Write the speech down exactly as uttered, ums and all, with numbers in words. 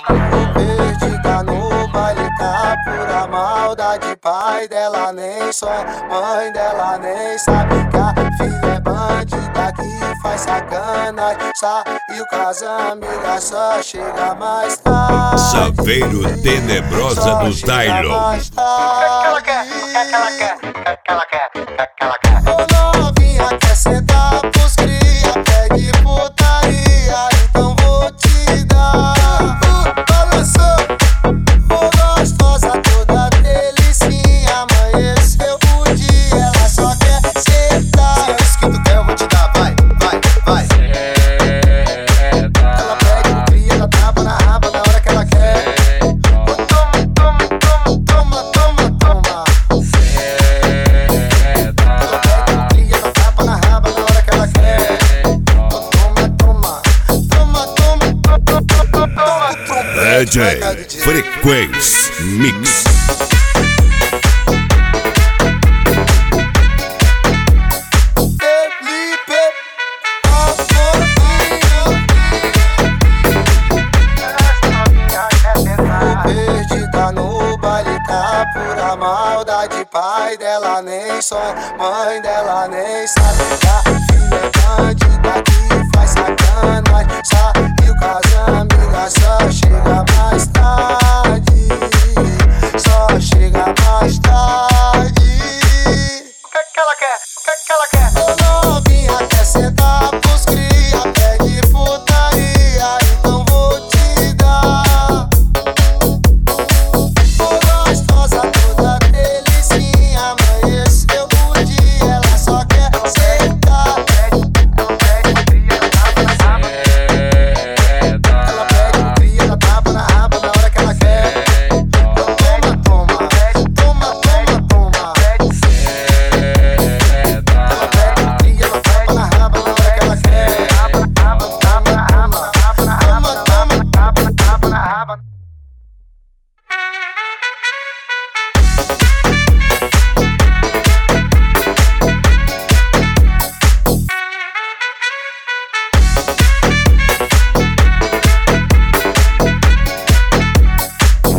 Perdida no baile, tá pura maldade. Pai dela nem sonha, mãe dela nem sabe que a filha é bandida que faz sacanagem. Saiu com as amigas, só chega mais tarde. Saveiro Tenebrosa do Tylon. O que ela quer? O que ela quer? O que ela quer? O que ela quer? Ô novinha, quer sentar pros cria, pede putaria, então vou te dar. Balançou, ô gostosa, toda delicinha. Amanheceu o dia, ela só quer sentar. Se é isso que tu quer, eu vou te dar, vai, vai, vai. Ela pede o cria, ela tapa na raba na hora que ela quer. D J Frequência Mix. Perdida no baile, tá pura maldade. Pai dela nem sonha, mãe dela nem sabe que a filha é bandida que faz sacanagem. Saiu com as amigas, só